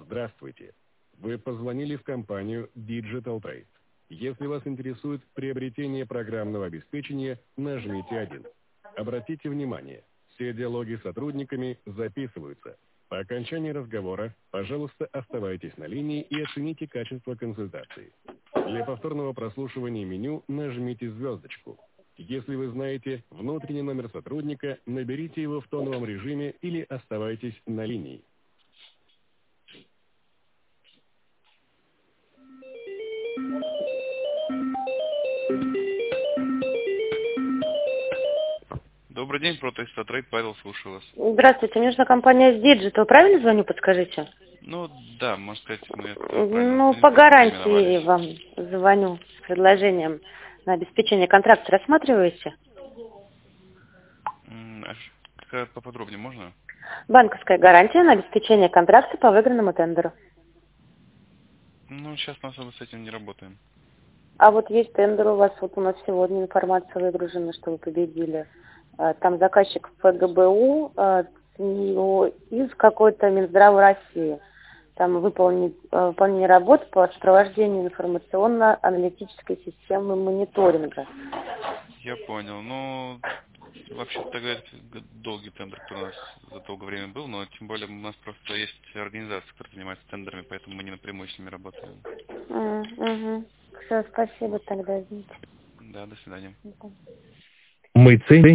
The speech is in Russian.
Здравствуйте. Вы позвонили в компанию Digital Trade. Если вас интересует приобретение программного обеспечения, нажмите 1. Обратите внимание, все диалоги с сотрудниками записываются. По окончании разговора, пожалуйста, оставайтесь на линии и оцените качество консультации. Для повторного прослушивания меню нажмите звездочку. Если вы знаете внутренний номер сотрудника, наберите его в тоновом режиме или оставайтесь на линии. Добрый день, Протеста Трейд, Павел, слушаю вас. Здравствуйте, мне нужна компания Digital. Правильно звоню, подскажите? Ну, да, можно сказать, мы это Ну, правильно по гарантии переименовались. вам звоню с предложением на обеспечение контракта. Рассматриваете? Поподробнее можно? Банковская гарантия на обеспечение контракта по выигранному тендеру. Ну, сейчас мы особо с этим не работаем. А вот есть тендер у вас, вот у нас сегодня информация выгружена, что вы победили. Там заказчик ФГБУ из какой-то Минздрава России. Там выполнение работ по сопровождению информационно-аналитической системы мониторинга. Я понял. Ну, вообще-то тогда это долгий тендер, который у нас за долгое время был, но тем более у нас просто есть организация, которая занимается тендерами, поэтому мы не напрямую с ними работаем. Угу. Все, спасибо тогда. Извините. Да, до свидания. Мы ценим